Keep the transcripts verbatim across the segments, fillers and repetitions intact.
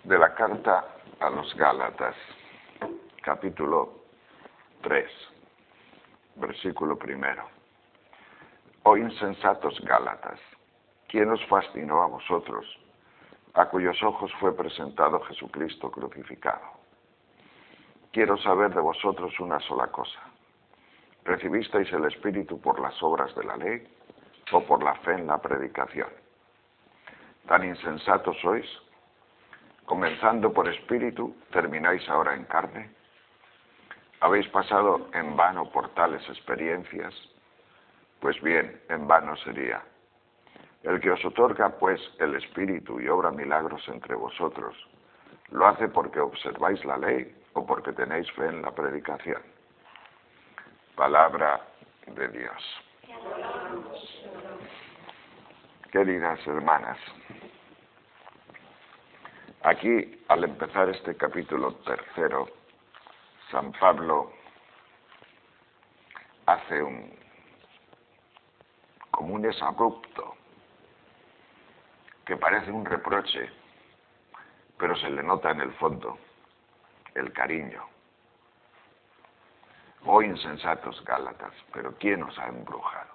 De la carta a los Gálatas, capítulo tres, versículo primero. Oh insensatos Gálatas, ¿quién os fascinó a vosotros, a cuyos ojos fue presentado Jesucristo crucificado? Quiero saber de vosotros una sola cosa. ¿Recibisteis el Espíritu por las obras de la ley o por la fe en la predicación? ¿Tan insensatos sois? Comenzando por espíritu, ¿termináis ahora en carne? ¿Habéis pasado en vano por tales experiencias? Pues bien, en vano sería. El que os otorga, pues, el Espíritu y obra milagros entre vosotros, ¿lo hace porque observáis la ley o porque tenéis fe en la predicación? Palabra de Dios. Queridas hermanas, aquí, al empezar este capítulo tercero, San Pablo hace un, como un exabrupto, que parece un reproche, pero se le nota en el fondo el cariño. Oh insensatos Gálatas, pero ¿quién os ha embrujado?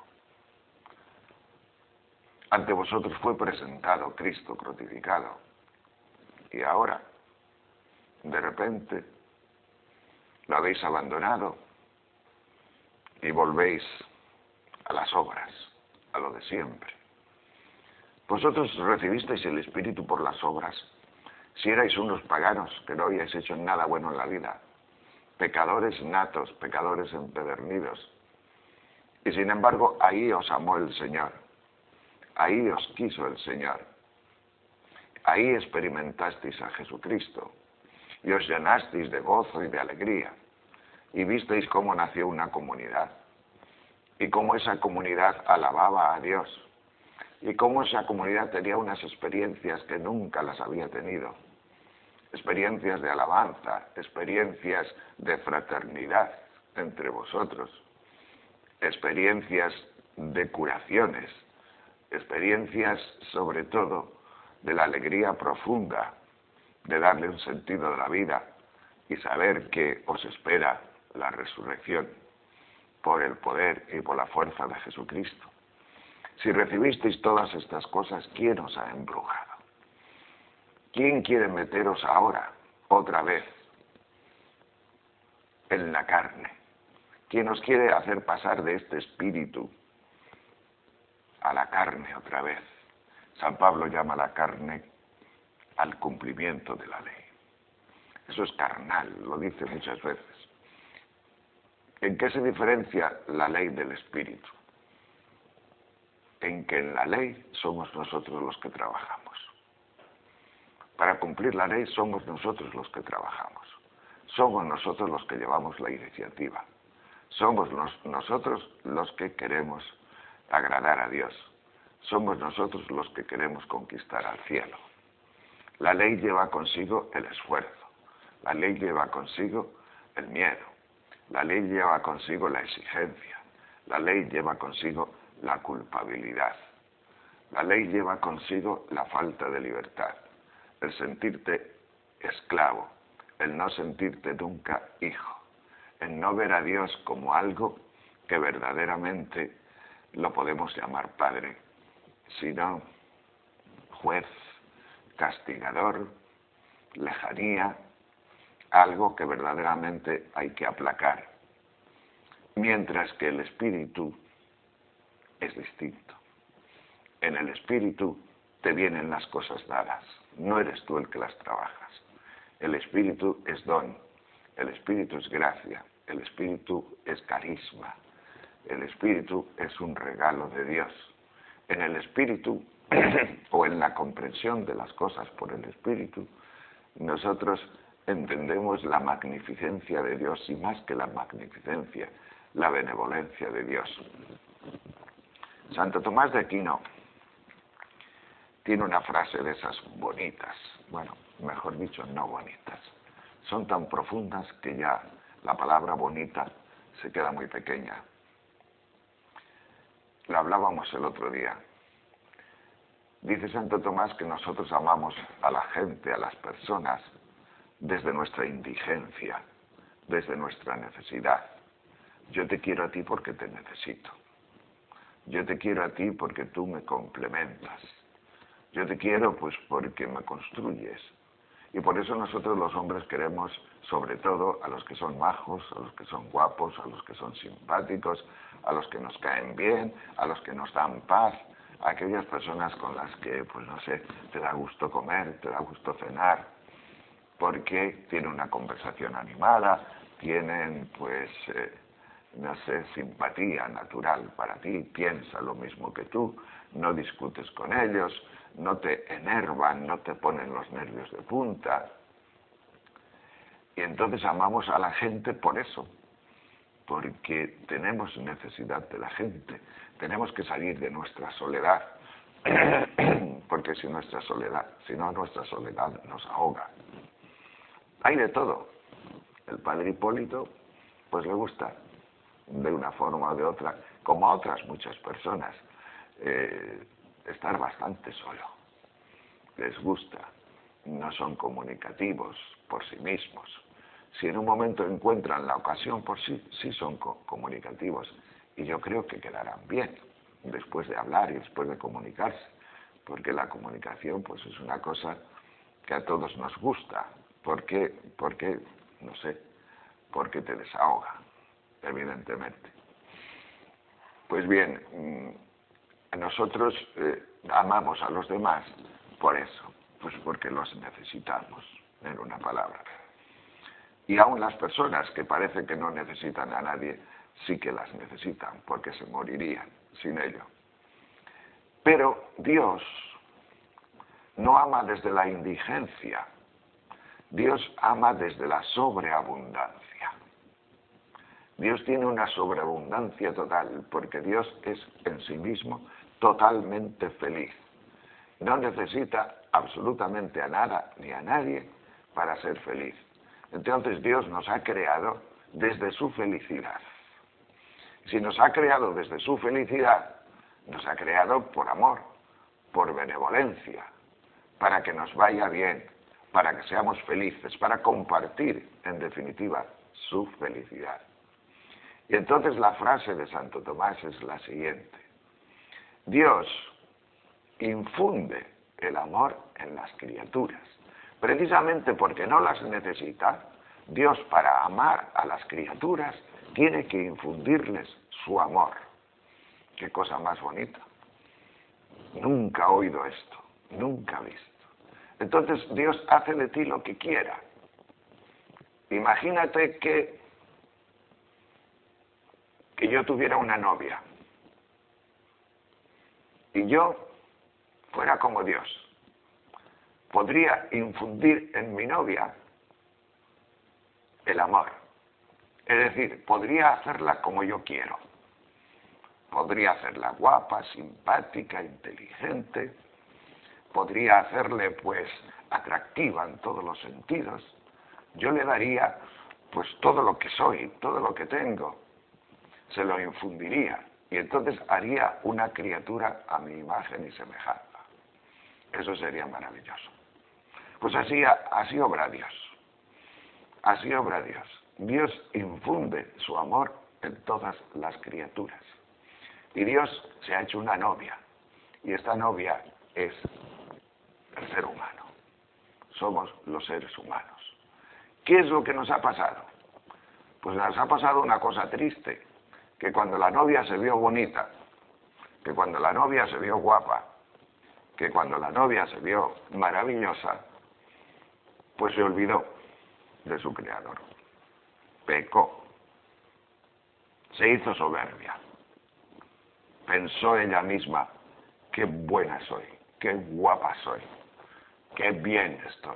Ante vosotros fue presentado Cristo crucificado, y ahora, de repente, lo habéis abandonado y volvéis a las obras, a lo de siempre. Vosotros recibisteis el Espíritu por las obras, si erais unos paganos que no habíais hecho nada bueno en la vida, pecadores natos, pecadores empedernidos. Y sin embargo, ahí os amó el Señor, ahí os quiso el Señor, ahí experimentasteis a Jesucristo y os llenasteis de gozo y de alegría y visteis cómo nació una comunidad y cómo esa comunidad alababa a Dios y cómo esa comunidad tenía unas experiencias que nunca las había tenido, experiencias de alabanza, experiencias de fraternidad entre vosotros, experiencias de curaciones, experiencias sobre todo de la alegría profunda, de darle un sentido a la vida y saber que os espera la resurrección por el poder y por la fuerza de Jesucristo. Si recibisteis todas estas cosas, ¿quién os ha embrujado? ¿Quién quiere meteros ahora, otra vez, en la carne? ¿Quién os quiere hacer pasar de este espíritu a la carne otra vez? San Pablo llama a la carne al cumplimiento de la ley. Eso es carnal, lo dice muchas veces. ¿En qué se diferencia la ley del espíritu? En que en la ley somos nosotros los que trabajamos. Para cumplir la ley somos nosotros los que trabajamos. Somos nosotros los que llevamos la iniciativa. Somos los, nosotros los que queremos agradar a Dios. Somos nosotros los que queremos conquistar al cielo. La ley lleva consigo el esfuerzo. La ley lleva consigo el miedo. La ley lleva consigo la exigencia. La ley lleva consigo la culpabilidad. La ley lleva consigo la falta de libertad. El sentirte esclavo. El no sentirte nunca hijo. El no ver a Dios como algo que verdaderamente lo podemos llamar Padre, sino juez, castigador, lejanía, algo que verdaderamente hay que aplacar. Mientras que el espíritu es distinto. En el espíritu te vienen las cosas dadas, no eres tú el que las trabajas. El espíritu es don, el espíritu es gracia, el espíritu es carisma, el espíritu es un regalo de Dios. En el espíritu, o en la comprensión de las cosas por el espíritu, nosotros entendemos la magnificencia de Dios y más que la magnificencia, la benevolencia de Dios. Santo Tomás de Aquino tiene una frase de esas bonitas, bueno, mejor dicho, no bonitas. Son tan profundas que ya la palabra bonita se queda muy pequeña. Lo hablábamos el otro día. Dice Santo Tomás que nosotros amamos a la gente, a las personas, desde nuestra indigencia, desde nuestra necesidad. Yo te quiero a ti porque te necesito. Yo te quiero a ti porque tú me complementas. Yo te quiero pues porque me construyes. Y por eso nosotros los hombres queremos sobre todo a los que son majos, a los que son guapos, a los que son simpáticos, a los que nos caen bien, a los que nos dan paz, a aquellas personas con las que, pues no sé, te da gusto comer, te da gusto cenar, porque tienen una conversación animada, tienen pues, eh, no sé, simpatía natural para ti, piensa lo mismo que tú, no discutes con ellos, no te enervan, no te ponen los nervios de punta. Y entonces amamos a la gente por eso, porque tenemos necesidad de la gente, tenemos que salir de nuestra soledad, porque si nuestra soledad, si no nuestra soledad nos ahoga. Hay de todo. El padre Hipólito, pues le gusta, de una forma o de otra, como a otras muchas personas, eh, estar bastante solo. Les gusta, no son comunicativos por sí mismos. Si en un momento encuentran la ocasión por sí, sí son co comunicativos. Y yo creo que quedarán bien, después de hablar y después de comunicarse. Porque la comunicación, pues es una cosa que a todos nos gusta. ¿Por qué? Porque, no sé, porque te desahoga, evidentemente. Pues bien, nosotros eh, amamos a los demás por eso, pues porque los necesitamos, en una palabra. Y aún las personas que parece que no necesitan a nadie, sí que las necesitan, porque se morirían sin ello. Pero Dios no ama desde la indigencia, Dios ama desde la sobreabundancia. Dios tiene una sobreabundancia total, porque Dios es en sí mismo totalmente feliz. No necesita absolutamente a nada ni a nadie para ser feliz. Entonces Dios nos ha creado desde su felicidad. Si nos ha creado desde su felicidad, nos ha creado por amor, por benevolencia, para que nos vaya bien, para que seamos felices, para compartir, en definitiva, su felicidad. Y entonces la frase de Santo Tomás es la siguiente: Dios infunde el amor en las criaturas. Precisamente porque no las necesita, Dios, para amar a las criaturas, tiene que infundirles su amor. Qué cosa más bonita. Nunca he oído esto, nunca he visto. Entonces Dios hace de ti lo que quiera. Imagínate que, que yo tuviera una novia y yo fuera como Dios. Podría infundir en mi novia el amor. Es decir, podría hacerla como yo quiero. Podría hacerla guapa, simpática, inteligente. Podría hacerle, pues, atractiva en todos los sentidos. Yo le daría, pues, todo lo que soy, todo lo que tengo. Se lo infundiría. Y entonces haría una criatura a mi imagen y semejanza. Eso sería maravilloso. Pues así, así obra Dios. Así obra Dios. Dios infunde su amor en todas las criaturas. Y Dios se ha hecho una novia. Y esta novia es el ser humano. Somos los seres humanos. ¿Qué es lo que nos ha pasado? Pues nos ha pasado una cosa triste. Que cuando la novia se vio bonita, que cuando la novia se vio guapa, que cuando la novia se vio maravillosa, pues se olvidó de su creador. Pecó. Se hizo soberbia. Pensó ella misma, qué buena soy, qué guapa soy, qué bien estoy.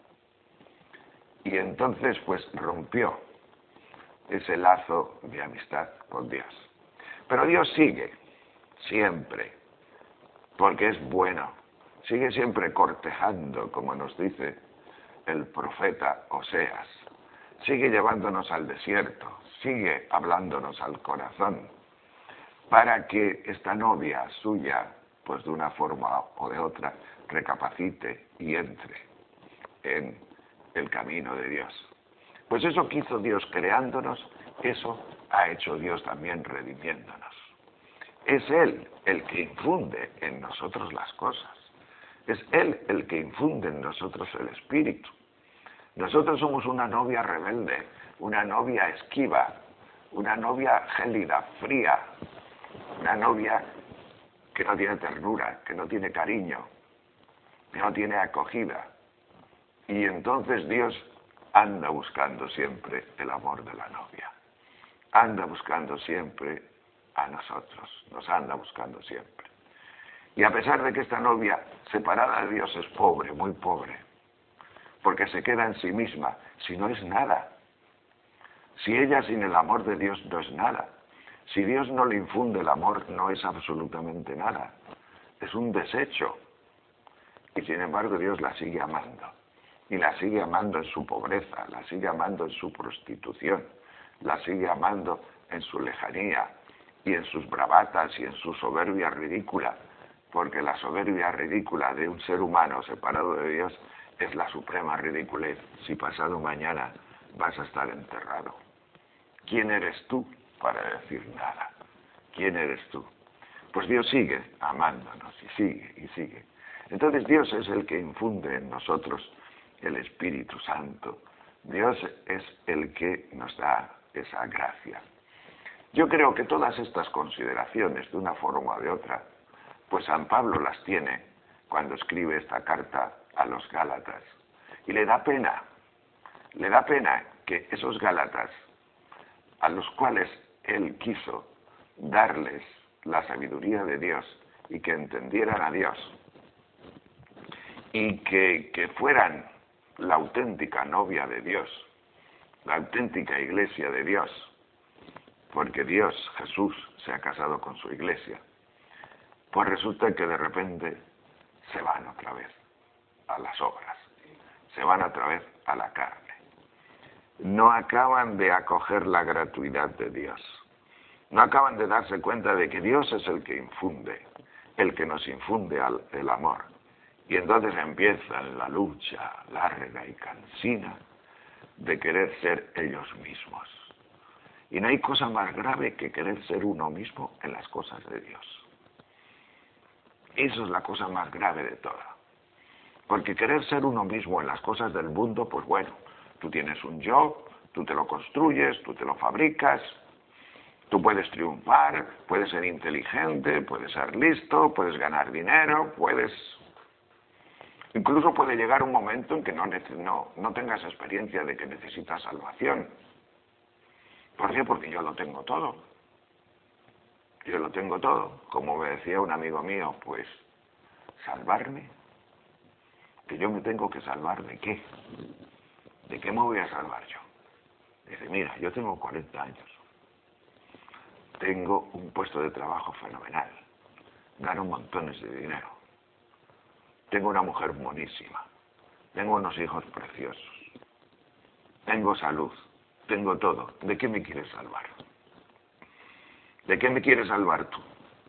Y entonces pues rompió ese lazo de amistad con Dios. Pero Dios sigue, siempre, porque es bueno. Sigue siempre cortejando, como nos dice el profeta Oseas. Sigue llevándonos al desierto, sigue hablándonos al corazón, para que esta novia suya pues de una forma o de otra recapacite y entre en el camino de Dios. Pues eso que hizo Dios creándonos, eso ha hecho Dios también redimiéndonos. Es Él el que infunde en nosotros las cosas. Es Él el que infunde en nosotros el espíritu. Nosotros somos una novia rebelde, una novia esquiva, una novia gélida, fría, una novia que no tiene ternura, que no tiene cariño, que no tiene acogida. Y entonces Dios anda buscando siempre el amor de la novia. Anda buscando siempre a nosotros, nos anda buscando siempre. Y a pesar de que esta novia, separada de Dios, es pobre, muy pobre, porque se queda en sí misma, si no es nada. Si ella sin el amor de Dios no es nada. Si Dios no le infunde el amor, no es absolutamente nada. Es un desecho. Y sin embargo Dios la sigue amando. Y la sigue amando en su pobreza, la sigue amando en su prostitución, la sigue amando en su lejanía y en sus bravatas y en su soberbia ridícula, porque la soberbia ridícula de un ser humano separado de Dios es la suprema ridiculez si pasado mañana vas a estar enterrado. ¿Quién eres tú para decir nada? ¿Quién eres tú? Pues Dios sigue amándonos y sigue y sigue. Entonces Dios es el que infunde en nosotros el Espíritu Santo. Dios es el que nos da esa gracia. Yo creo que todas estas consideraciones, de una forma o de otra, pues San Pablo las tiene cuando escribe esta carta a los Gálatas. Y le da pena, le da pena que esos Gálatas, a los cuales él quiso darles la sabiduría de Dios y que entendieran a Dios, y que, que fueran la auténtica novia de Dios, la auténtica iglesia de Dios, porque Dios, Jesús, se ha casado con su iglesia, pues resulta que de repente se van otra vez a las obras, se van otra vez a la carne. No acaban de acoger la gratuidad de Dios, no acaban de darse cuenta de que Dios es el que infunde, el que nos infunde el amor. Y entonces empiezan la lucha larga y cansina de querer ser ellos mismos. Y no hay cosa más grave que querer ser uno mismo en las cosas de Dios. Eso es la cosa más grave de todas. Porque querer ser uno mismo en las cosas del mundo, pues bueno, tú tienes un yo, tú te lo construyes, tú te lo fabricas, tú puedes triunfar, puedes ser inteligente, puedes ser listo, puedes ganar dinero, puedes... Incluso puede llegar un momento en que no, no, no tengas experiencia de que necesitas salvación. ¿Por qué? Porque yo lo tengo todo. Yo lo tengo todo. Como me decía un amigo mío, pues, ¿salvarme? ¿Que yo me tengo que salvar de qué? ¿De qué me voy a salvar yo? Dice, mira, yo tengo cuarenta años. Tengo un puesto de trabajo fenomenal. Gano montones de dinero. Tengo una mujer monísima. Tengo unos hijos preciosos. Tengo salud. Tengo todo. ¿De qué me quieres salvar? ¿De qué me quieres salvar tú?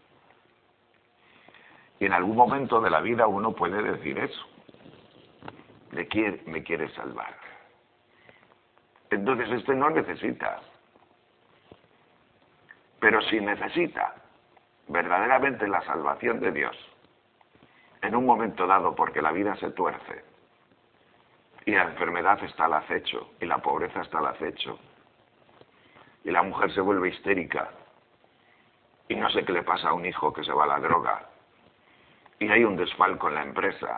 Y en algún momento de la vida uno puede decir eso. ¿De quién me quieres salvar? Entonces este no necesita. Pero si necesita verdaderamente la salvación de Dios, en un momento dado, porque la vida se tuerce, y la enfermedad está al acecho, y la pobreza está al acecho, y la mujer se vuelve histérica, y no sé qué le pasa a un hijo que se va a la droga, y hay un desfalco en la empresa,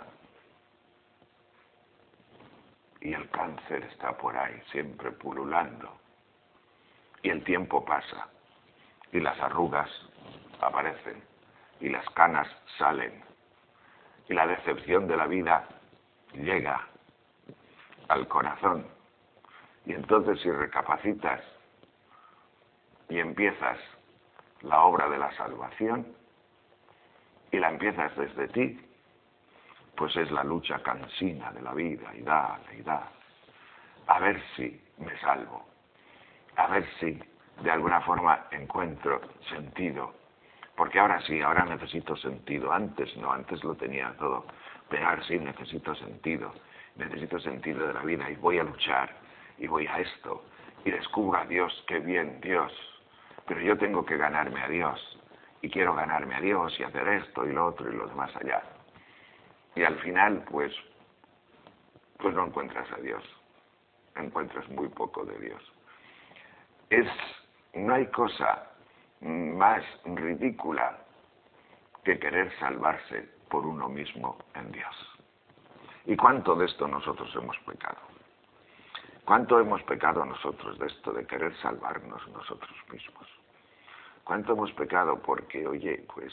y el cáncer está por ahí, siempre pululando, y el tiempo pasa, y las arrugas aparecen, y las canas salen, y la decepción de la vida llega al corazón. Y entonces si recapacitas y empiezas la obra de la salvación, y la empiezas desde ti, pues es la lucha cansina de la vida, y dale, y dale. A ver si me salvo, a ver si de alguna forma encuentro sentido, Porque ahora sí, ahora necesito sentido. Antes no, antes lo tenía todo. Pero ahora sí necesito sentido. Necesito sentido de la vida y voy a luchar. Y voy a esto. Y descubro a Dios, qué bien, Dios. Pero yo tengo que ganarme a Dios. Y quiero ganarme a Dios y hacer esto y lo otro y lo demás allá. Y al final, pues, pues no encuentras a Dios. Encuentras muy poco de Dios. Es, no hay cosa más ridícula que querer salvarse por uno mismo en Dios. ¿Y cuánto de esto nosotros hemos pecado? ¿Cuánto hemos pecado nosotros de esto, de querer salvarnos nosotros mismos? ¿Cuánto hemos pecado porque, oye, pues,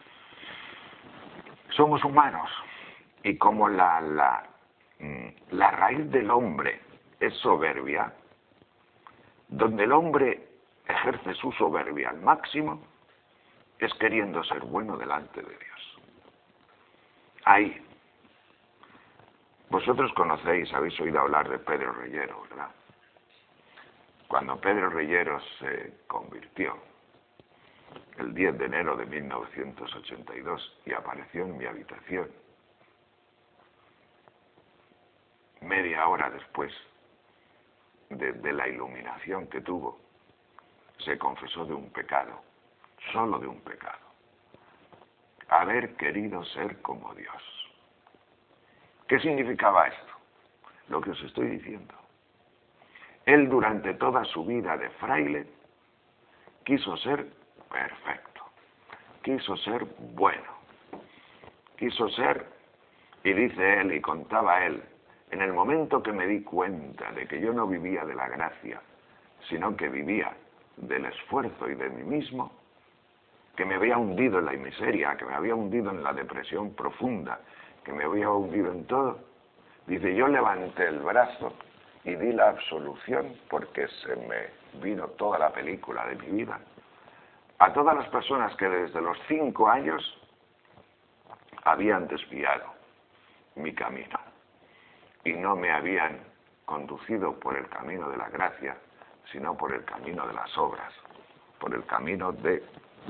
somos humanos? Y como la, la, la raíz del hombre es soberbia, donde el hombre ejerce su soberbia al máximo, es queriendo ser bueno delante de Dios. Ahí. Vosotros conocéis, habéis oído hablar de Pedro Reyero, ¿verdad? Cuando Pedro Reyero se convirtió, el diez de enero de mil novecientos ochenta y dos, y apareció en mi habitación, media hora después de, de la iluminación que tuvo, se confesó de un pecado, solo de un pecado: haber querido ser como Dios. ¿Qué significaba esto? Lo que os estoy diciendo. Él durante toda su vida de fraile quiso ser perfecto, quiso ser bueno, quiso ser, y dice él y contaba él, en el momento que me di cuenta de que yo no vivía de la gracia, sino que vivía del esfuerzo y de mí mismo, que me había hundido en la miseria, que me había hundido en la depresión profunda, que me había hundido en todo, dice, yo levanté el brazo y di la absolución porque se me vino toda la película de mi vida a todas las personas que desde los cinco años habían desviado mi camino y no me habían conducido por el camino de la gracia, sino por el camino de las obras, por el camino de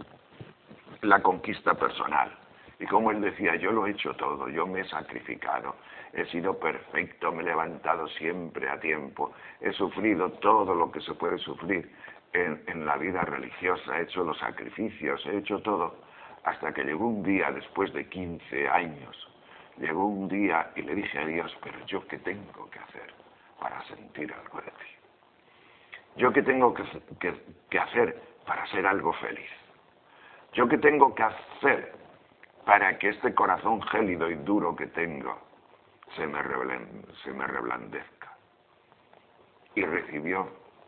la conquista personal. Y como él decía, yo lo he hecho todo, yo me he sacrificado, he sido perfecto, me he levantado siempre a tiempo, he sufrido todo lo que se puede sufrir en, en la vida religiosa, he hecho los sacrificios, he hecho todo, hasta que llegó un día, después de quince años, llegó un día y le dije a Dios, pero ¿yo qué tengo que hacer para sentir algo de ti? ¿Yo qué tengo que, que, que hacer para ser algo feliz? ¿Yo qué tengo que hacer para que este corazón gélido y duro que tengo se me, reblen, se me reblandezca? Y recibió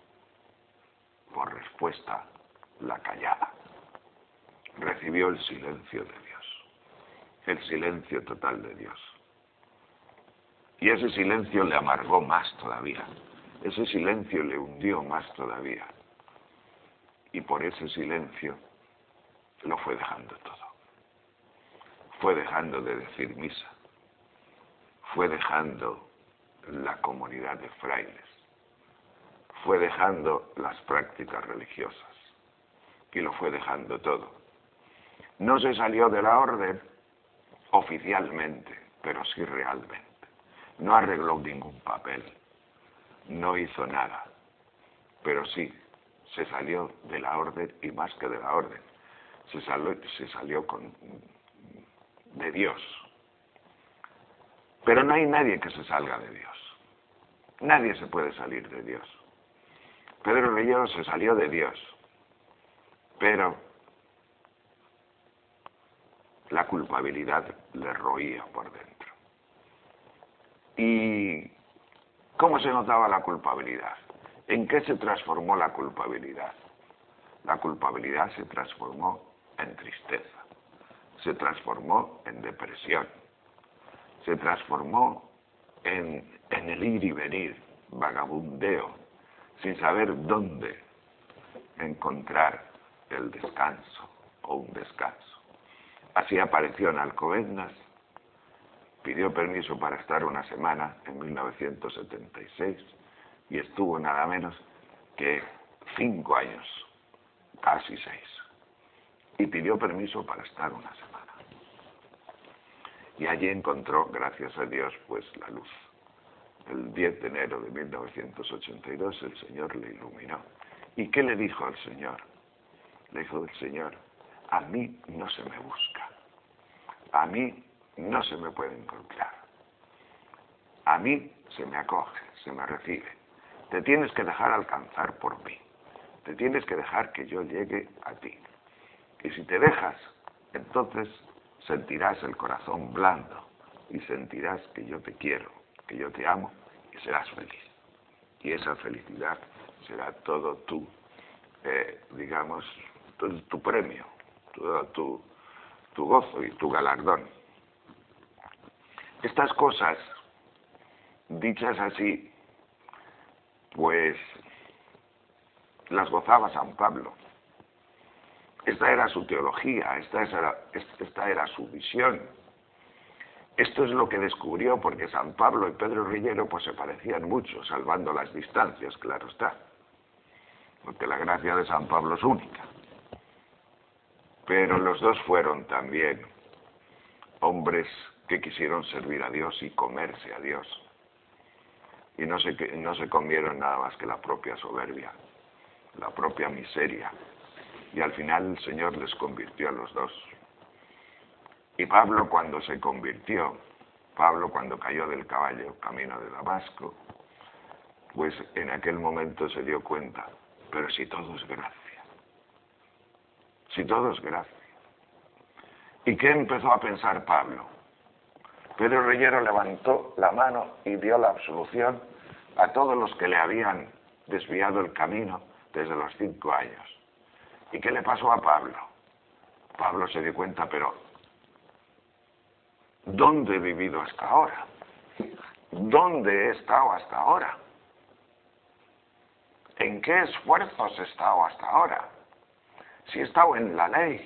por respuesta la callada. Recibió el silencio de Dios, el silencio total de Dios. Y ese silencio le amargó más todavía, ese silencio le hundió más todavía. Y por ese silencio lo fue dejando todo. Fue dejando de decir misa, fue dejando la comunidad de frailes, fue dejando las prácticas religiosas y lo fue dejando todo. No se salió de la orden oficialmente, pero sí realmente. No arregló ningún papel, no hizo nada, pero sí se salió de la orden y más que de la orden, se salió, se salió con... de Dios. Pero no hay nadie que se salga de Dios. Nadie se puede salir de Dios. Pedro Reyero se salió de Dios, pero la culpabilidad le roía por dentro. ¿Y cómo se notaba la culpabilidad? ¿En qué se transformó la culpabilidad? La culpabilidad se transformó en tristeza. Se transformó en depresión, se transformó en, en el ir y venir, vagabundeo, sin saber dónde encontrar el descanso o un descanso. Así apareció en Alcobendas, pidió permiso para estar una semana en mil novecientos setenta y seis y estuvo nada menos que cinco años, casi seis. y pidió permiso para estar una semana. Y allí encontró, gracias a Dios, pues la luz. El diez de enero de mil novecientos ochenta y dos el Señor le iluminó. ¿Y qué le dijo al Señor? Le dijo el Señor: a mí no se me busca, a mí no se me puede encontrar, a mí se me acoge, se me recibe. Te tienes que dejar alcanzar por mí, te tienes que dejar que yo llegue a ti. Y si te dejas, entonces sentirás el corazón blando y sentirás que yo te quiero, que yo te amo, y serás feliz. Y esa felicidad será todo tu, eh, digamos, todo tu premio, todo tu, tu gozo y tu galardón. Estas cosas, dichas así, pues las gozaba San Pablo. Esta era su teología, esta era, esta era su visión. Esto es lo que descubrió, porque San Pablo y Pedro Rillero pues se parecían mucho, salvando las distancias, claro está. Porque la gracia de San Pablo es única. Pero los dos fueron también hombres que quisieron servir a Dios y comerse a Dios. Y no se, no se comieron nada más que la propia soberbia, la propia miseria. Y al final el Señor les convirtió a los dos. Y Pablo cuando se convirtió, Pablo cuando cayó del caballo camino de Damasco, pues en aquel momento se dio cuenta, pero si todo es gracia, si todo es gracia. ¿Y qué empezó a pensar Pablo? Pedro Rillero levantó la mano y dio la absolución a todos los que le habían desviado el camino desde los cinco años. ¿Y qué le pasó a Pablo? Pablo se dio cuenta, pero ¿dónde he vivido hasta ahora? ¿Dónde he estado hasta ahora? ¿En qué esfuerzos he estado hasta ahora? Si he estado en la ley.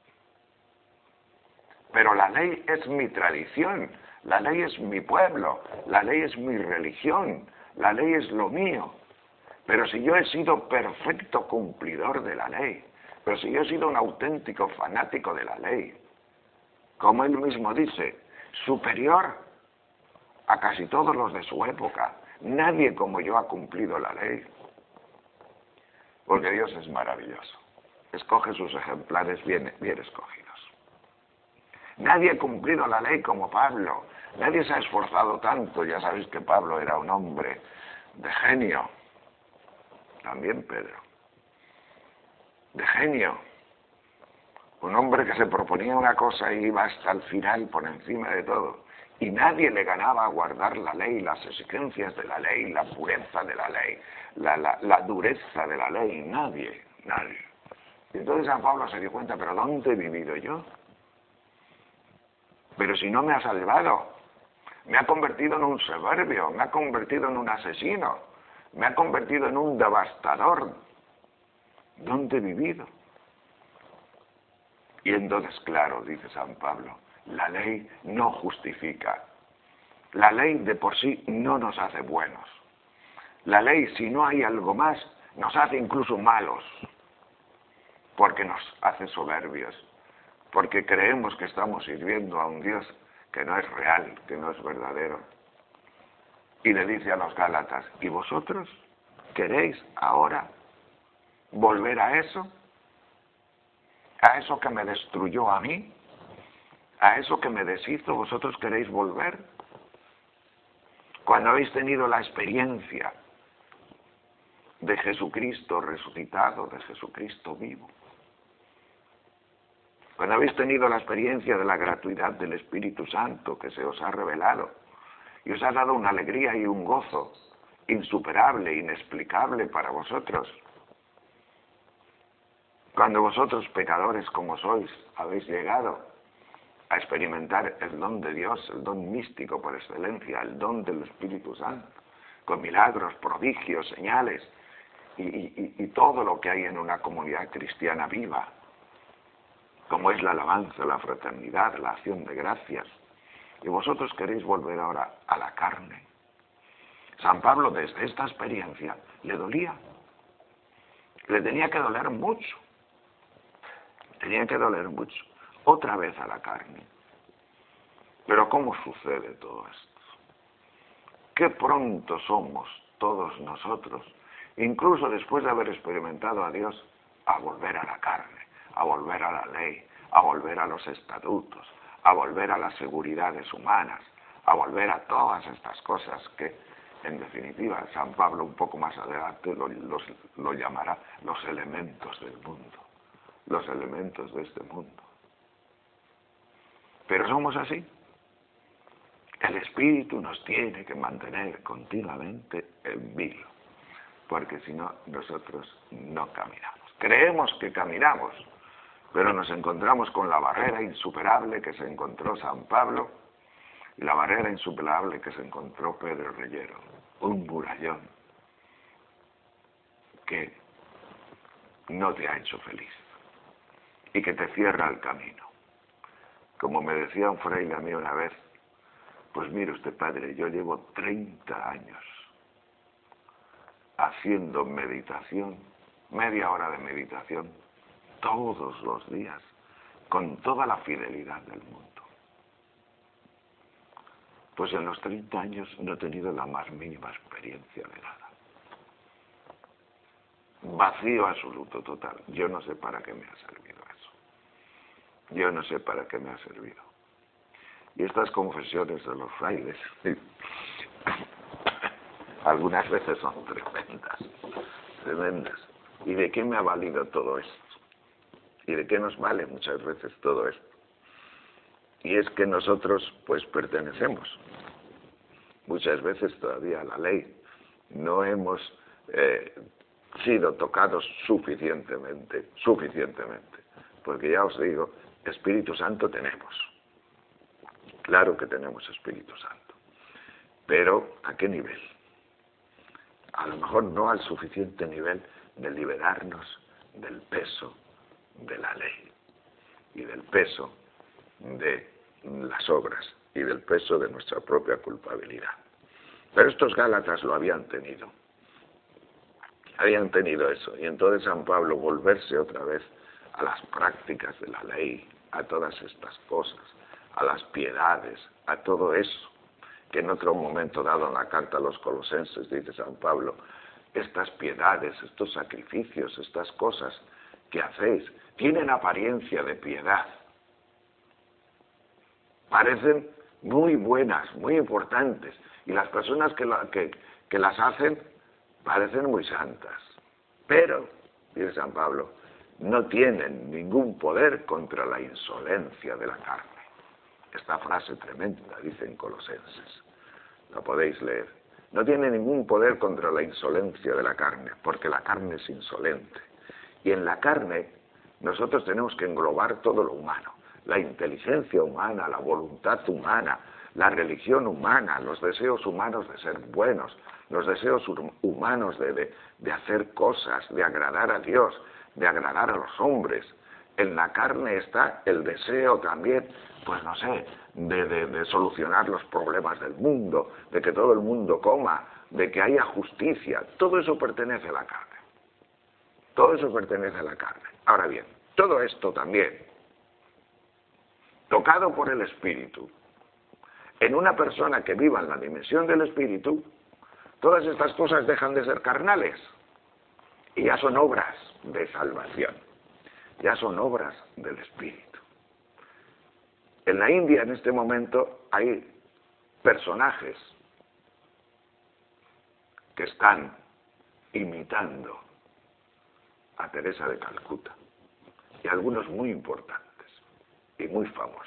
Pero la ley es mi tradición, la ley es mi pueblo, la ley es mi religión, la ley es lo mío. Pero si yo he sido perfecto cumplidor de la ley, pero si yo he sido un auténtico fanático de la ley, como él mismo dice, superior a casi todos los de su época, nadie como yo ha cumplido la ley. Porque Dios es maravilloso, escoge sus ejemplares bien, bien escogidos. Nadie ha cumplido la ley como Pablo, nadie se ha esforzado tanto. Ya sabéis que Pablo era un hombre de genio, también Pedro, de genio, un hombre que se proponía una cosa y iba hasta el final por encima de todo, y nadie le ganaba a guardar la ley, las exigencias de la ley, la pureza de la ley, la, la, la dureza de la ley, nadie, nadie. Y entonces San Pablo se dio cuenta, pero ¿dónde he vivido yo? Pero si no me ha salvado, me ha convertido en un soberbio, me ha convertido en un asesino, me ha convertido en un devastador. ¿Dónde he vivido? Y entonces, claro, dice San Pablo, la ley no justifica. La ley de por sí no nos hace buenos. La ley, si no hay algo más, nos hace incluso malos, porque nos hace soberbios. Porque creemos que estamos sirviendo a un Dios que no es real, que no es verdadero. Y le dice a los Gálatas, ¿y vosotros queréis ahora volver a eso? ¿A eso que me destruyó a mí? ¿A eso que me deshizo? ¿Vosotros queréis volver? Cuando habéis tenido la experiencia de Jesucristo resucitado, de Jesucristo vivo. Cuando habéis tenido la experiencia de la gratuidad del Espíritu Santo que se os ha revelado y os ha dado una alegría y un gozo insuperable, inexplicable para vosotros. Cuando vosotros, pecadores como sois, habéis llegado a experimentar el don de Dios, el don místico por excelencia, el don del Espíritu Santo, con milagros, prodigios, señales y, y, y todo lo que hay en una comunidad cristiana viva, como es la alabanza, la fraternidad, la acción de gracias. Y vosotros queréis volver ahora a la carne. San Pablo, desde esta experiencia, le dolía. Le tenía que doler mucho. Tenía que doler mucho. Otra vez a la carne. Pero ¿cómo sucede todo esto? Qué pronto somos todos nosotros, incluso después de haber experimentado a Dios, a volver a la carne, a volver a la ley, a volver a los estatutos, a volver a las seguridades humanas, a volver a todas estas cosas que, en definitiva, San Pablo un poco más adelante lo, los, lo llamará los elementos del mundo, los elementos de este mundo. Pero somos así. El Espíritu nos tiene que mantener continuamente en vilo, porque si no, nosotros no caminamos. Creemos que caminamos, pero nos encontramos con la barrera insuperable que se encontró San Pablo y la barrera insuperable que se encontró Pedro Reyero, un murallón que no te ha hecho feliz y que te cierra el camino. Como me decía un fraile a mí una vez, pues mire usted, padre, yo llevo treinta años haciendo meditación, media hora de meditación, todos los días, con toda la fidelidad del mundo. Pues en los treinta años no he tenido la más mínima experiencia de nada. Vacío absoluto, total. Yo no sé para qué me ha servido eso. Yo no sé para qué me ha servido. Y estas confesiones de los frailes, algunas veces son tremendas, tremendas. ¿Y de qué me ha valido todo esto? ¿Y de qué nos vale muchas veces todo esto? Y es que nosotros, pues, pertenecemos muchas veces todavía a la ley. No hemos eh, sido tocados suficientemente, suficientemente. Porque ya os digo, Espíritu Santo tenemos. Claro que tenemos Espíritu Santo. Pero, ¿a qué nivel? A lo mejor no al suficiente nivel de liberarnos del peso de la ley y del peso de las obras y del peso de nuestra propia culpabilidad. Pero estos Gálatas lo habían tenido. Habían tenido eso. Y entonces San Pablo volverse otra vez a las prácticas de la ley, a todas estas cosas, a las piedades, a todo eso, que en otro momento dado en la carta a los Colosenses dice San Pablo, estas piedades, estos sacrificios, estas cosas que hacéis, tienen apariencia de piedad. Parecen muy buenas, muy importantes, y las personas que, la, que, que las hacen parecen muy santas. Pero, dice San Pablo, no tienen ningún poder contra la insolencia de la carne. Esta frase tremenda, dice en Colosenses, la podéis leer. No tiene ningún poder contra la insolencia de la carne, porque la carne es insolente. Y en la carne nosotros tenemos que englobar todo lo humano. La inteligencia humana, la voluntad humana, la religión humana, los deseos humanos de ser buenos, los deseos humanos de, de, de hacer cosas, de agradar a Dios, de agradar a los hombres. En la carne está el deseo también, pues no sé, de, de, de solucionar los problemas del mundo, de que todo el mundo coma, de que haya justicia. Todo eso pertenece a la carne. Todo eso pertenece a la carne. Ahora bien, todo esto también, tocado por el Espíritu, en una persona que viva en la dimensión del Espíritu, todas estas cosas dejan de ser carnales y ya son obras de salvación, ya son obras del Espíritu. En la India en este momento hay personajes que están imitando a Teresa de Calcuta, y algunos muy importantes y muy famosos.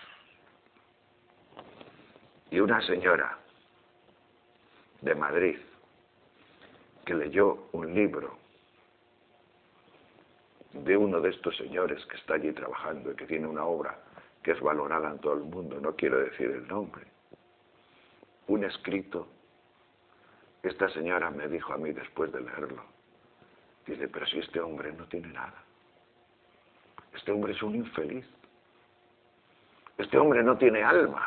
Y una señora de Madrid que leyó un libro de uno de estos señores que está allí trabajando y que tiene una obra que es valorada en todo el mundo, no quiero decir el nombre, un escrito. Esta señora me dijo a mí después de leerlo, dice, pero si este hombre no tiene nada, este hombre es un infeliz, este hombre no tiene alma.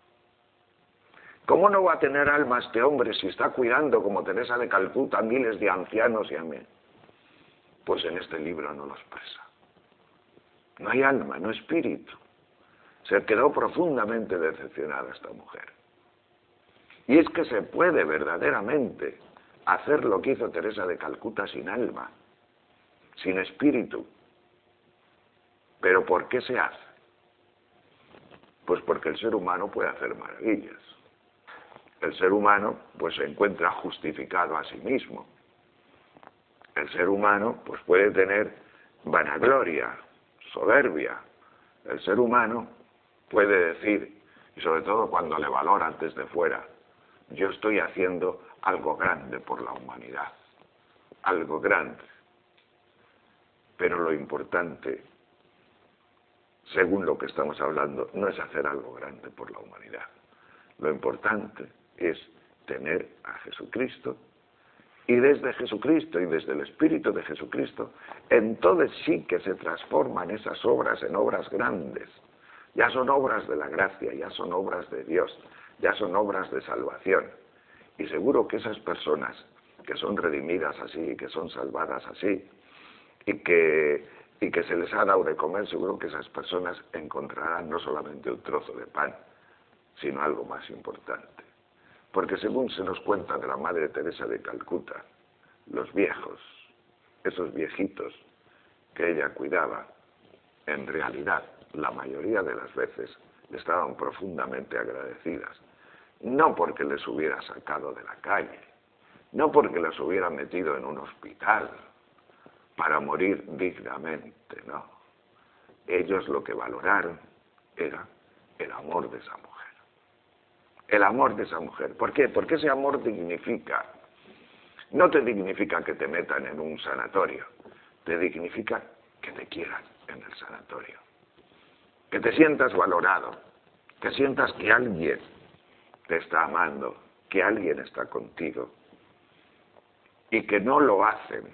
¿Cómo no va a tener alma este hombre si está cuidando, como Teresa de Calcuta, a miles de ancianos y a mí? Pues en este libro no lo expresa. No hay alma, no espíritu. Se quedó profundamente decepcionada esta mujer. Y es que se puede verdaderamente hacer lo que hizo Teresa de Calcuta sin alma, sin espíritu. ¿Pero por qué se hace? Pues porque el ser humano puede hacer maravillas. El ser humano pues se encuentra justificado a sí mismo. El ser humano pues puede tener vanagloria, soberbia. El ser humano puede decir, y sobre todo cuando le valoran desde fuera, yo estoy haciendo algo grande por la humanidad, algo grande. Pero lo importante, según lo que estamos hablando, no es hacer algo grande por la humanidad. Lo importante es tener a Jesucristo, y desde Jesucristo y desde el Espíritu de Jesucristo, entonces sí que se transforman esas obras en obras grandes. Ya son obras de la gracia, ya son obras de Dios, ya son obras de salvación. Y seguro que esas personas que son redimidas así, que son salvadas así, y que, y que se les ha dado de comer, seguro que esas personas encontrarán no solamente un trozo de pan, sino algo más importante. Porque según se nos cuenta de la Madre Teresa de Calcuta, los viejos, esos viejitos que ella cuidaba, en realidad, la mayoría de las veces, estaban profundamente agradecidas. No porque les hubiera sacado de la calle, no porque les hubiera metido en un hospital para morir dignamente, no. Ellos lo que valoraron era el amor de esa mujer. El amor de esa mujer. ¿Por qué? Porque ese amor dignifica. No te dignifica que te metan en un sanatorio. Te dignifica que te quieran en el sanatorio. Que te sientas valorado. Que sientas que alguien te está amando. Que alguien está contigo. Y que no lo hacen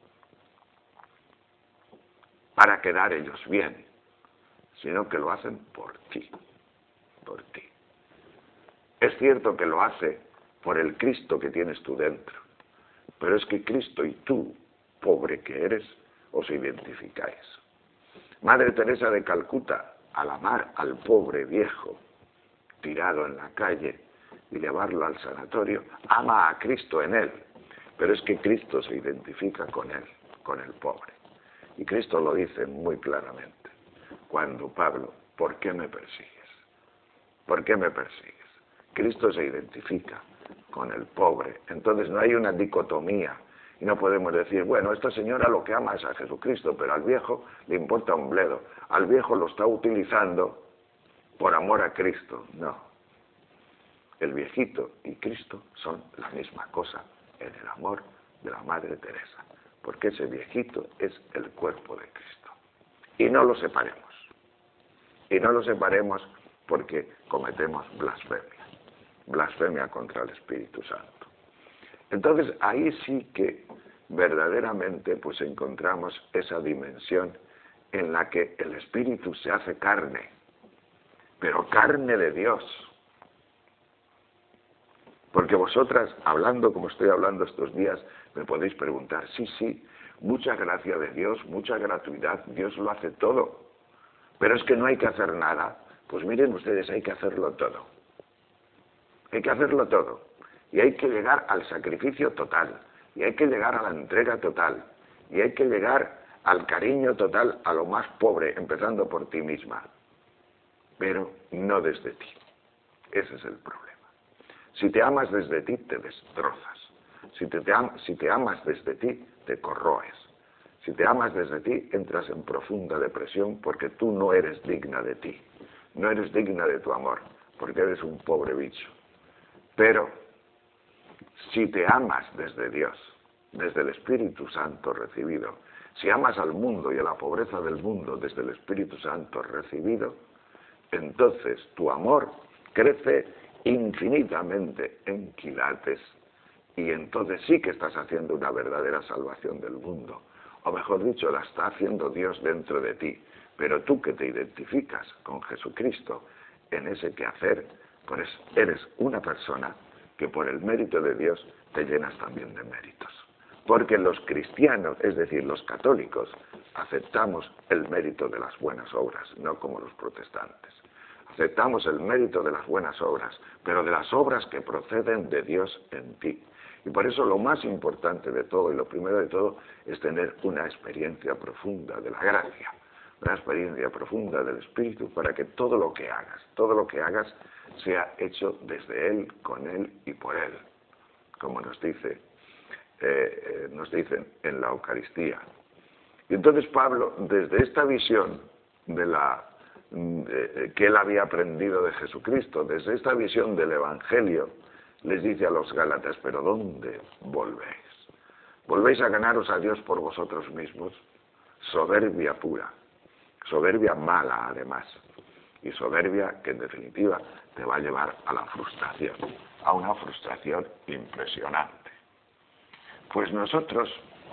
para quedar ellos bien, sino que lo hacen por ti. Por ti. Es cierto que lo hace por el Cristo que tienes tú dentro, pero es que Cristo y tú, pobre que eres, os identificáis. Madre Teresa de Calcuta, al amar al pobre viejo tirado en la calle y llevarlo al sanatorio, ama a Cristo en él, pero es que Cristo se identifica con él, con el pobre. Y Cristo lo dice muy claramente, cuando Pablo, ¿por qué me persigues? ¿Por qué me persigues? Cristo se identifica con el pobre. Entonces no hay una dicotomía. Y no podemos decir, bueno, esta señora lo que ama es a Jesucristo, pero al viejo le importa un bledo. Al viejo lo está utilizando por amor a Cristo. No. El viejito y Cristo son la misma cosa en el amor de la Madre Teresa. Porque ese viejito es el cuerpo de Cristo. Y no lo separemos. Y no lo separemos porque cometemos blasfemia. Blasfemia contra el Espíritu Santo. Entonces ahí sí que verdaderamente pues encontramos esa dimensión en la que el Espíritu se hace carne, pero carne de Dios. Porque vosotras, hablando como estoy hablando estos días, me podéis preguntar, sí, sí, mucha gracia de Dios, mucha gratuidad, Dios lo hace todo, pero es que no hay que hacer nada. Pues miren ustedes, hay que hacerlo todo. Hay que hacerlo todo. Y hay que llegar al sacrificio total. Y hay que llegar a la entrega total. Y hay que llegar al cariño total a lo más pobre, empezando por ti misma. Pero no desde ti. Ese es el problema. Si te amas desde ti, te destrozas. Si te, te, am si te amas desde ti, te corroes. Si te amas desde ti, entras en profunda depresión porque tú no eres digna de ti. No eres digna de tu amor, porque eres un pobre bicho. Pero, si te amas desde Dios, desde el Espíritu Santo recibido, si amas al mundo y a la pobreza del mundo desde el Espíritu Santo recibido, entonces tu amor crece infinitamente en quilates y entonces sí que estás haciendo una verdadera salvación del mundo. O mejor dicho, la está haciendo Dios dentro de ti. Pero tú que te identificas con Jesucristo en ese quehacer, pues eres una persona que por el mérito de Dios te llenas también de méritos. Porque los cristianos, es decir, los católicos, aceptamos el mérito de las buenas obras, no como los protestantes. Aceptamos el mérito de las buenas obras, pero de las obras que proceden de Dios en ti. Y por eso lo más importante de todo, y lo primero de todo, es tener una experiencia profunda de la gracia, una experiencia profunda del Espíritu, para que todo lo que hagas, todo lo que hagas, sea hecho desde Él, con Él y por Él, como nos dice, eh, eh, nos dicen en la Eucaristía. Y entonces Pablo, desde esta visión de la eh, que él había aprendido de Jesucristo, desde esta visión del Evangelio, les dice a los Gálatas: ¿pero dónde volvéis? ¿Volvéis a ganaros a Dios por vosotros mismos? Soberbia pura, soberbia mala además, y soberbia que en definitiva te va a llevar a la frustración, a una frustración impresionante. Pues nosotros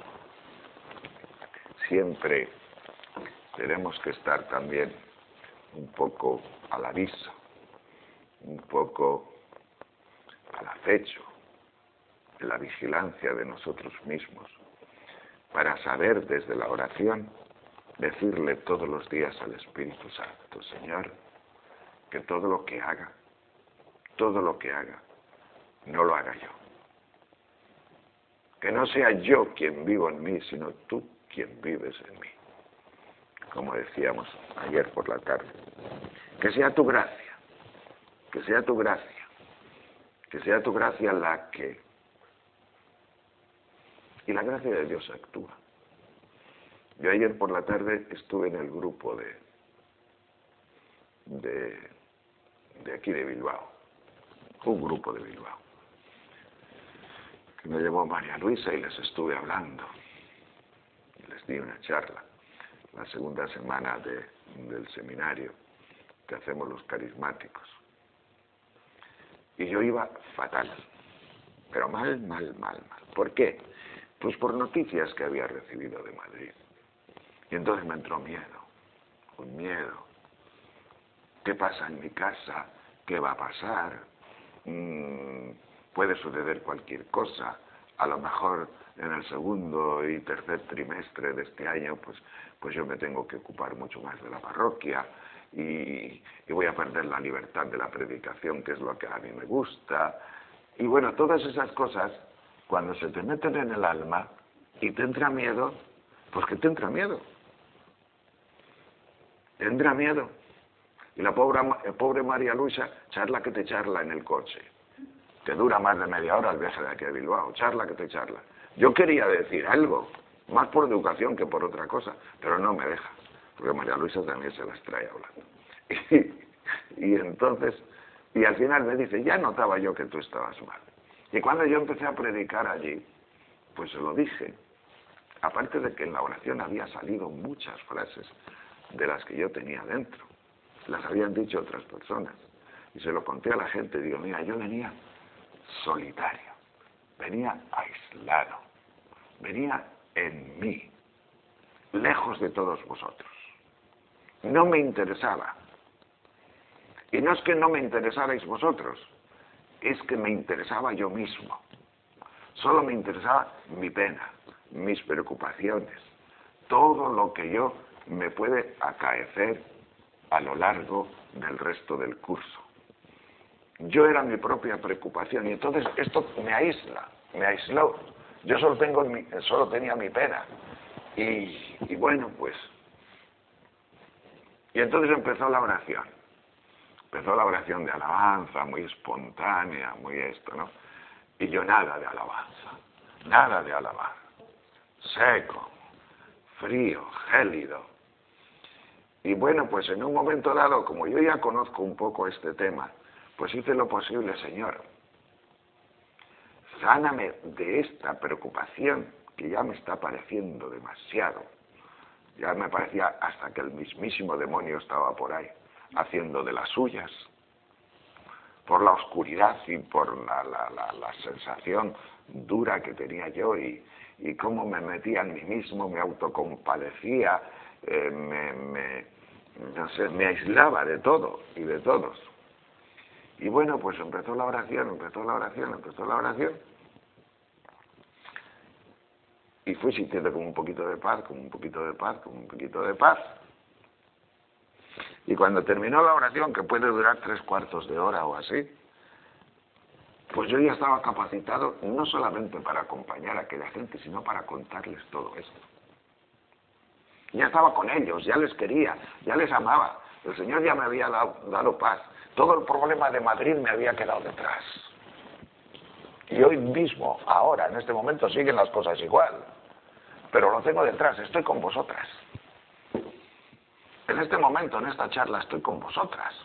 siempre tenemos que estar también un poco al aviso, un poco al acecho, en la vigilancia de nosotros mismos, para saber desde la oración decirle todos los días al Espíritu Santo: Señor, que todo lo que haga, todo lo que haga, no lo haga yo. Que no sea yo quien vivo en mí, sino tú quien vives en mí. Como decíamos ayer por la tarde. Que sea tu gracia, que sea tu gracia, que sea tu gracia la que... Y la gracia de Dios actúa. Yo ayer por la tarde estuve en el grupo de, de, de aquí de Bilbao, un grupo de Bilbao, que me llevó María Luisa y les estuve hablando. Les di una charla, la segunda semana de, del seminario que hacemos los carismáticos. Y yo iba fatal, pero mal, mal, mal, mal. ¿Por qué? Pues por noticias que había recibido de Madrid. Y entonces me entró miedo, un miedo. ¿Qué pasa en mi casa? ¿Qué va a pasar? Mm, puede suceder cualquier cosa. A lo mejor en el segundo y tercer trimestre de este año, pues, pues yo me tengo que ocupar mucho más de la parroquia y, y voy a perder la libertad de la predicación, que es lo que a mí me gusta. Y bueno, todas esas cosas, cuando se te meten en el alma y te entra miedo, pues que te entra miedo. Te entra miedo. Y la pobre, pobre María Luisa, charla que te charla en el coche. Te dura más de media hora el viaje de aquí a Bilbao, charla que te charla. Yo quería decir algo, más por educación que por otra cosa, pero no me deja, porque María Luisa también se las trae hablando. Y, y entonces, y al final me dice: ya notaba yo que tú estabas mal. Y cuando yo empecé a predicar allí, pues se lo dije. Aparte de que en la oración había salido muchas frases de las que yo tenía dentro, las habían dicho otras personas. Y se lo conté a la gente, digo: mira, yo venía solitario, venía aislado, venía en mí, lejos de todos vosotros. No me interesaba. Y no es que no me interesarais vosotros, es que me interesaba yo mismo. Solo me interesaba mi pena, mis preocupaciones, todo lo que yo me puede acaecer a lo largo del resto del curso. Yo era mi propia preocupación y entonces esto me aísla, me aisló. Yo solo, tengo mi, solo tenía mi pena. Y, y bueno, pues... Y entonces empezó la oración. Empezó la oración de alabanza, muy espontánea, muy esto, ¿no? Y yo nada de alabanza, nada de alabar. Seco, frío, gélido. Y bueno, pues en un momento dado, como yo ya conozco un poco este tema, pues hice lo posible: Señor, sáname de esta preocupación que ya me está pareciendo demasiado. Ya me parecía hasta que el mismísimo demonio estaba por ahí, haciendo de las suyas, por la oscuridad y por la, la, la, la sensación dura que tenía yo y, y cómo me metía en mí mismo, me autocompadecía, eh, me, me, no sé, me aislaba de todo y de todos. Y bueno, pues empezó la oración, empezó la oración, empezó la oración. Y fui sintiendo como un poquito de paz, como un poquito de paz, como un poquito de paz. Y cuando terminó la oración, que puede durar tres cuartos de hora o así, pues yo ya estaba capacitado no solamente para acompañar a aquella gente, sino para contarles todo esto. Ya estaba con ellos, ya les quería, ya les amaba. El Señor ya me había dado, dado paz. Todo el problema de Madrid me había quedado detrás. Y hoy mismo, ahora, en este momento, siguen las cosas igual. Pero lo tengo detrás, estoy con vosotras. En este momento, en esta charla, estoy con vosotras.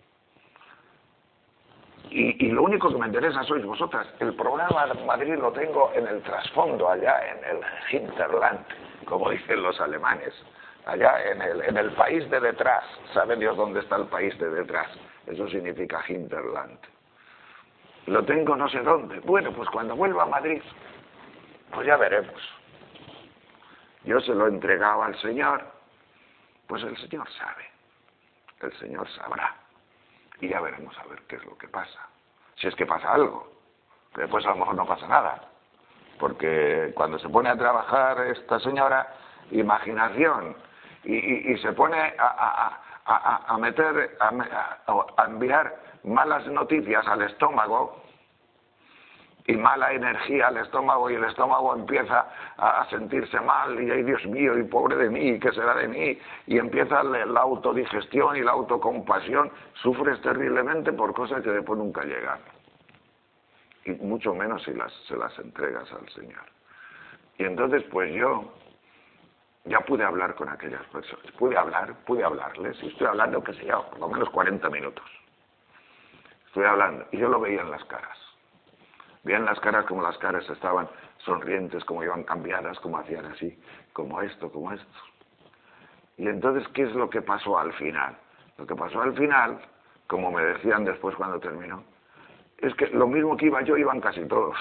Y, y lo único que me interesa sois vosotras. El problema de Madrid lo tengo en el trasfondo, allá en el Hinterland, como dicen los alemanes. Allá en el, en el país de detrás. ¿Sabe Dios dónde está el país de detrás? Eso significa Hinterland. Lo tengo no sé dónde. Bueno, pues cuando vuelva a Madrid, pues ya veremos. Yo se lo he entregado al Señor, pues el Señor sabe. El Señor sabrá. Y ya veremos a ver qué es lo que pasa. Si es que pasa algo. Que después a lo mejor no pasa nada. Porque cuando se pone a trabajar esta señora, imaginación, y, y, y se pone a, a, a, a meter, a, a enviar malas noticias al estómago, y mala energía al estómago, y el estómago empieza a sentirse mal, y ay Dios mío, y pobre de mí, ¿qué será de mí? Y empieza la autodigestión y la autocompasión, sufres terriblemente por cosas que después nunca llegan. Y mucho menos si las, se las entregas al Señor. Y entonces pues yo ya pude hablar con aquellas personas, pude hablar, pude hablarles, y estoy hablando, qué sé yo, por lo menos cuarenta minutos. Estoy hablando, y yo lo veía en las caras. Veían las caras como las caras estaban sonrientes, como iban cambiadas, como hacían así, como esto, como esto. Y entonces, ¿qué es lo que pasó al final? Lo que pasó al final, como me decían después cuando terminó, es que lo mismo que iba yo, iban casi todos.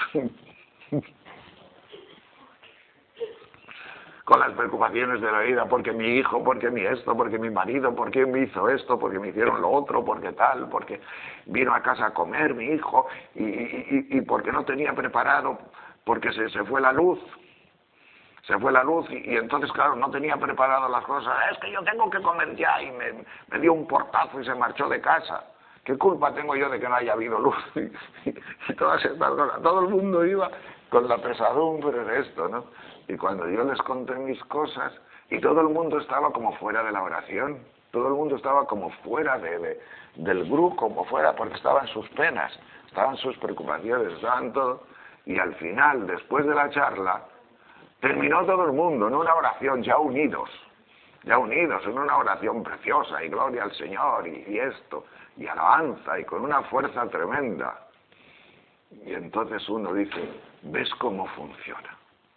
Con las preocupaciones de la vida, porque mi hijo, porque mi esto, porque mi marido, porque me hizo esto, porque me hicieron lo otro, porque tal, porque vino a casa a comer mi hijo, y, y, y porque no tenía preparado, porque se, se fue la luz, se fue la luz, y, y entonces, claro, no tenía preparado las cosas, es que yo tengo que comer ya, y me, me dio un portazo y se marchó de casa. ¿Qué culpa tengo yo de que no haya habido luz? y, y todas estas cosas, todo el mundo iba con la pesadumbre de esto, ¿no? Y cuando yo les conté mis cosas, y todo el mundo estaba como fuera de la oración, todo el mundo estaba como fuera de, de, del grupo, como fuera, porque estaban sus penas, estaban sus preocupaciones, estaban todo, y al final, después de la charla, terminó todo el mundo en una oración, ya unidos, ya unidos, en una oración preciosa, y gloria al Señor, y, y esto, y alabanza, y con una fuerza tremenda. Y entonces uno dice, ¿ves cómo funciona?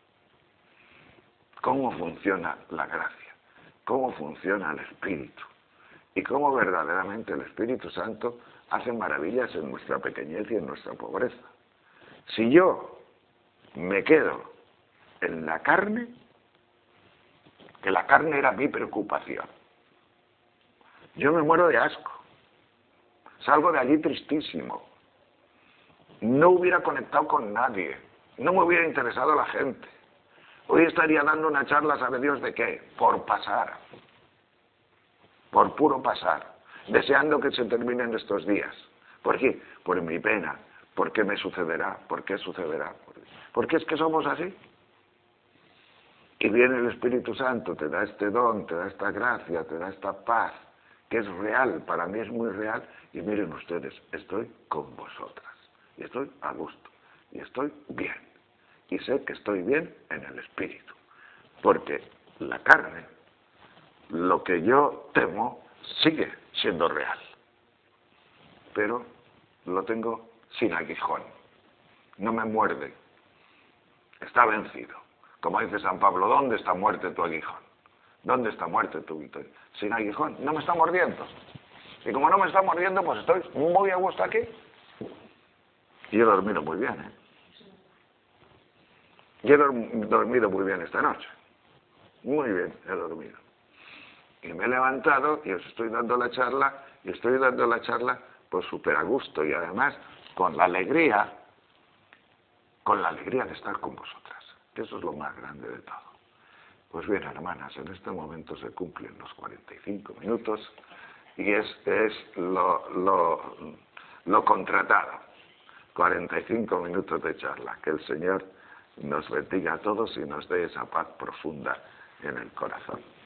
¿Cómo funciona la gracia? ¿Cómo funciona el Espíritu? Y cómo verdaderamente el Espíritu Santo hace maravillas en nuestra pequeñez y en nuestra pobreza. Si yo me quedo en la carne, que la carne era mi preocupación, yo me muero de asco. Salgo de allí tristísimo. No hubiera conectado con nadie. No me hubiera interesado la gente. Hoy estaría dando una charla, ¿sabe Dios de qué? Por pasar. Por puro pasar. Deseando que se terminen estos días. ¿Por qué? Por mi pena. ¿Por qué me sucederá? ¿Por qué sucederá? Porque es que somos así. Y viene el Espíritu Santo, te da este don, te da esta gracia, te da esta paz, que es real, para mí es muy real. Y miren ustedes, estoy con vosotras. Y estoy a gusto. Y estoy bien. Y sé que estoy bien en el espíritu, porque la carne, lo que yo temo, sigue siendo real, pero lo tengo sin aguijón, no me muerde, está vencido. Como dice San Pablo, ¿dónde está muerte tu aguijón? ¿Dónde está muerte tu victoria? Sin aguijón, no me está mordiendo. Y como no me está mordiendo, pues estoy muy a gusto aquí. Y he dormido muy bien, ¿eh? Yo he dormido muy bien esta noche. Muy bien, he dormido. Y me he levantado y os estoy dando la charla, y estoy dando la charla pues súper a gusto, y además con la alegría, con la alegría de estar con vosotras. que eso es lo más grande de todo. Pues bien, hermanas, en este momento se cumplen los cuarenta y cinco minutos y este es lo, lo, lo contratado. cuarenta y cinco minutos de charla. Que el Señor nos bendiga a todos y nos dé esa paz profunda en el corazón.